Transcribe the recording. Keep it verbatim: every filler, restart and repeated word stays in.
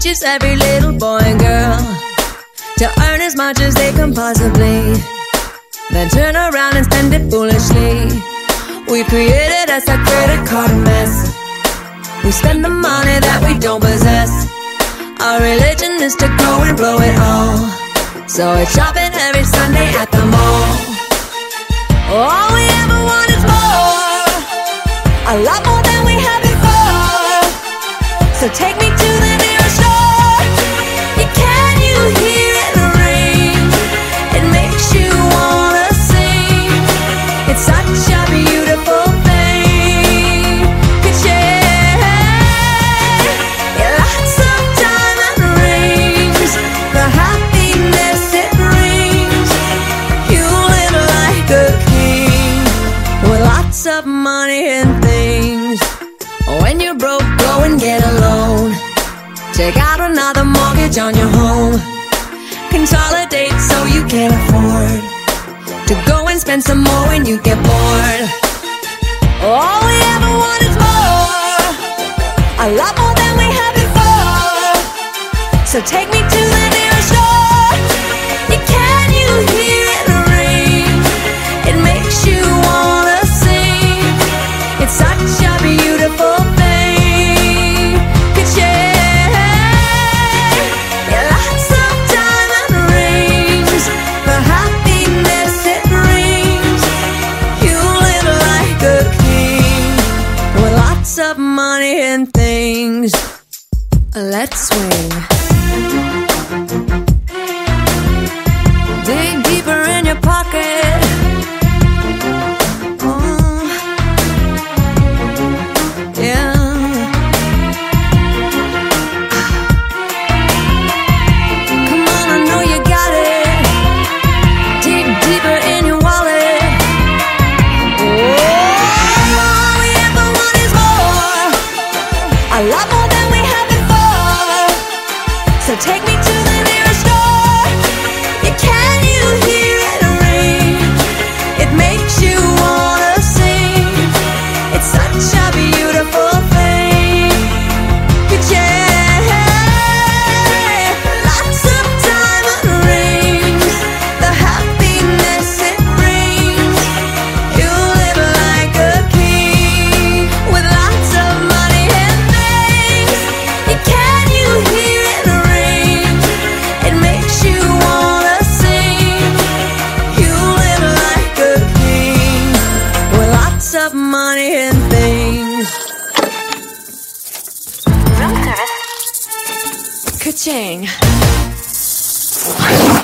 teaches every little boy and girl to earn as much as they can possibly, then turn around and spend it foolishly. We created us a credit card mess. We spend the money that we don't possess. Our religion is to go and blow it all, so it's shopping every Sunday at the mall. All we ever want is more, a lot more than we had before. So take me to the nearest store. Can you hear it ring? It makes you wanna sing. It's such a beautiful thing. Could share lots of diamond rings, the happiness it brings. You live like a king with lots of money and things. When you're broke, go and get a loan. Take out another mortgage on your home. Consolidate so you can afford to go and spend some more when you get bored. All we ever want is more, a lot more than we had before. So take me to the nearest store. Can you hear it ring? It makes you wanna sing. It's such a beautiful thing. Could share lots of diamond rings, the happiness it brings. You live like a king with lots of money and things. Let's swing. Dig deeper in your pocket. Oh, yeah. Come on, I know you got it. Dig deeper in your wallet. Oh, all we ever want is more, a lot more than we had before. So take me to the nearest store. Yeah, can you hear it ring? It makes you wanna sing. It's such a beautiful thing. Could share lots of diamond rings, the happiness it brings. You live like a king with lots of money and things. Yeah, can you hear it ring? It makes you wanna sing. You live like a king with lots of money and things. Room service. Ka-ching.